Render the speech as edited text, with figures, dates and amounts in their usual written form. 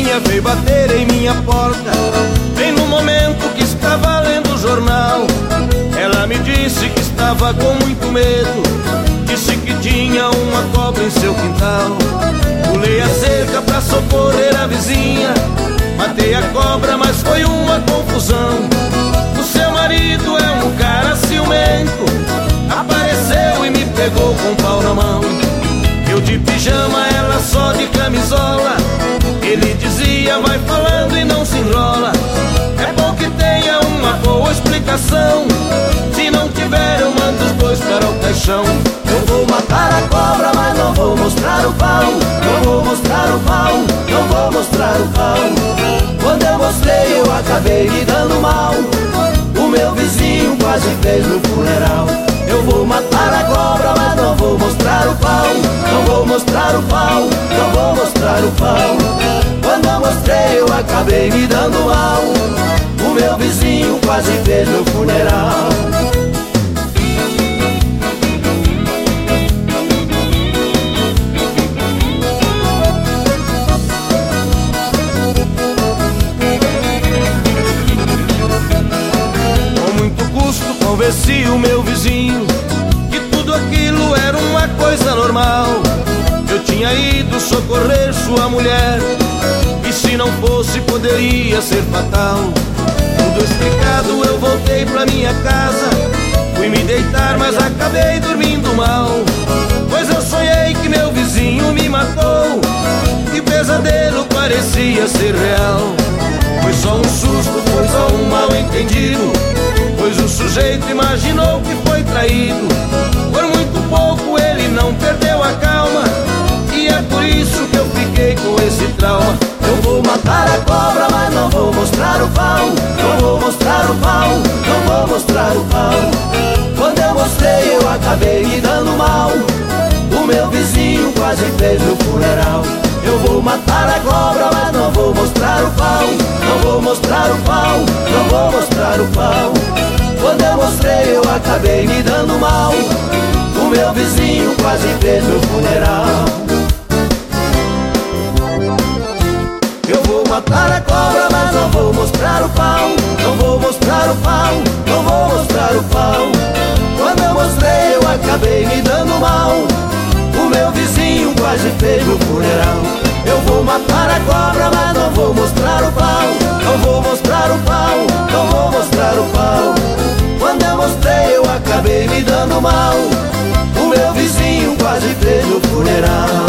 vizinha veio bater em minha porta, bem no momento que estava lendo o jornal. Ela me disse que estava com muito medo, disse que tinha uma cobra em seu quintal. Pulei a cerca pra socorrer a vizinha, matei a cobra, mas foi uma confusão. O seu marido é um cara ciumento, apareceu e me pegou com o pau na mão. Eu de pijama, ela só de camisola. Ele dizia, vai falando e não se enrola. É bom que tenha uma boa explicação, se não tiver eu mando os dois para o caixão. Eu vou matar a cobra, mas não vou mostrar o pau. Não vou mostrar o pau, não vou mostrar o pau. Quando eu mostrei eu acabei me dando mal, o meu vizinho quase fez meu funeral. Eu vou matar a cobra, mas não vou mostrar o pau. Não vou mostrar o pau, não vou mostrar o pau. Quando eu mostrei eu acabei me dando mal, o meu vizinho quase fez meu funeral. Convenci o meu vizinho que tudo aquilo era uma coisa normal. Eu tinha ido socorrer sua mulher, e se não fosse poderia ser fatal. Tudo explicado eu voltei pra minha casa, fui me deitar mas acabei dormindo mal, pois eu sonhei que meu vizinho me matou, e o pesadelo parecia ser real. Foi só um susto, foi só um mal entendido, pois o sujeito imaginou que foi traído. Por muito pouco ele não perdeu a calma, e é por isso que eu fiquei com esse trauma. Eu vou matar a cobra, mas não vou mostrar o pau. Não vou mostrar o pau, não vou mostrar o pau. Quando eu mostrei eu acabei me dando mal, o meu vizinho quase fez meu funeral. Eu vou matar a cobra, mas não vou mostrar o pau. Não vou mostrar o pau, não vou mostrar o pau. Quando eu mostrei eu acabei me dando mal, o meu vizinho quase fez meu funeral. Eu vou matar a cobra, mas não vou mostrar o pau. Não vou mostrar o pau, não vou mostrar o pau. Quando eu mostrei eu acabei me dando mal, o meu vizinho quase fez meu funeral. Eu vou matar a cobra, mas não vou mostrar o pau. Não vou mostrar o pau, não vou mostrar o pau. Quando eu mostrei eu acabei me dando mal, o meu vizinho quase fez meu funeral.